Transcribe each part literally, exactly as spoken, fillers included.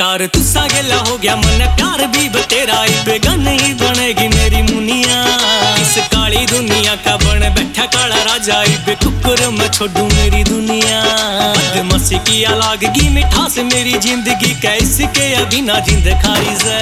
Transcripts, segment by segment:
Car तुसा गिला हो गया मन प्यार भी बतेरा बेगन ही बनेगी मेरी मुनिया। इस काली दुनिया का बन बैठा काला राजा इबे कुकुर मैं छोड़ू मेरी दुनिया। बदमाशी की लागगी मिठास मेरी जिंदगी कैसे के बिना जिंद खाई से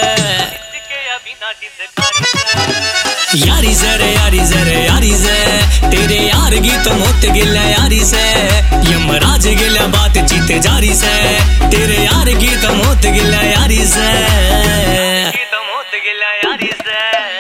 यारी जरे यारी जरे यारी से तेरे यार की तो मौत गिला यारी से यमराज गिला बात जीते जारी से तेरे यार की तो मौत गिला यारी से तो मौत गिला यारी से।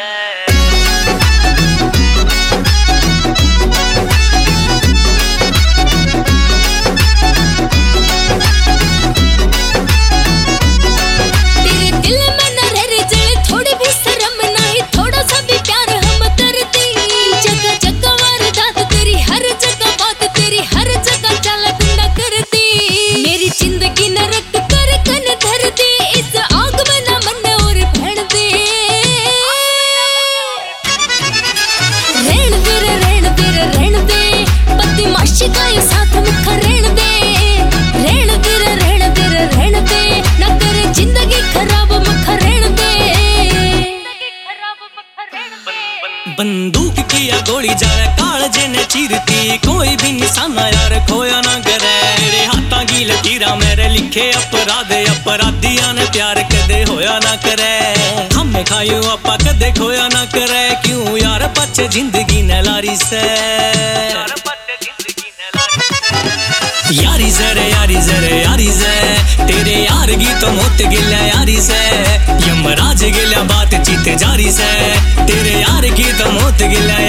बंदूक किया गोली जावे कालजे ने चीरती कोई भी निशाना यार खोया ना करे। मेरे हाथा की लकीरा मेरे लिखे अपराध अपराधिया ने प्यार कदे होया ना करे। हमें खायो आपा कदे खोया ना करे क्यों यार बच्चे जिंदगी न लारी से यारी जरे यारी जरे यारी से तेरे यार की तो मौत गिला यारी से यमराज गिला बात चीते जारी से तेरे यार की तो मौत गिला